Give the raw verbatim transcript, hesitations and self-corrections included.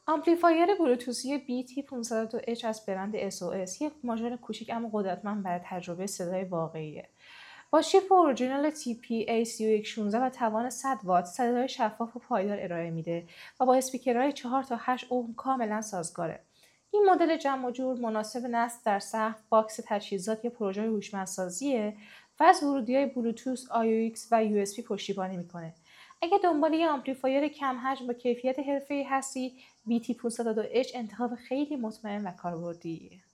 آمپلیفایر بلوتوثی بی تی پانصد و دو اچ از برند اس او اس یک ماژور کوچک اما قدرتمند برای تجربه صدای واقعیه. با چیپ اورجینال تی پی ای سه یک یک شش و توان صد وات، صدای شفاف و پایدار ارائه میده و با اسپیکرهای چهار تا هشت اوم کاملا سازگاره. این مدل جمع و جور مناسب نصب در سقف، باکس تجهیزات یا پروژه هوشمندسازیه و از ورودی‌های بلوتوث، آی او ایکس و یو اس بی پشتیبانی میکنه. اگه دنبال یه آمپلیفایر کم حجم با کیفیت حرفه‌ای هستی، بی تی پانصد و دو اچ انتخاب خیلی مطمئن و کاربردیه.